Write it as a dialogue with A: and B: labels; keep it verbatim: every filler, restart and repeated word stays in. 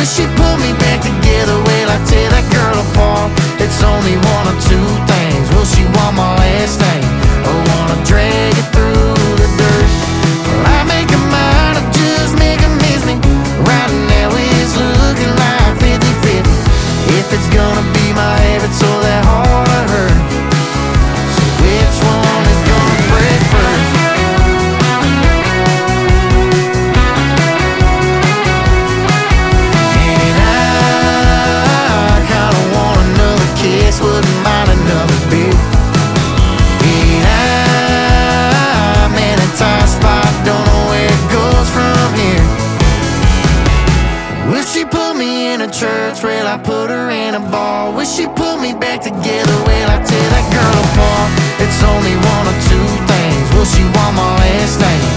A: Wish she put me back together. Well, I tear that girl apart. It's only one or two things. Will she want my last name, or wanna drag it through the dirt? Well, I make her mine, or just make her miss me. Right now it's looking like fifty fifty. If it's gonna be my habit, so that hard to hurt. So which one is gonna break first? And I kinda want another kiss, wouldn't mind another beer. And I'm in a tight spot, don't know where it goes from here. Will she put me in a church? Well, I put her in a bar. Will she put me back together? Well, I tear that girl apart. It's only one or two things. Will she want my last name,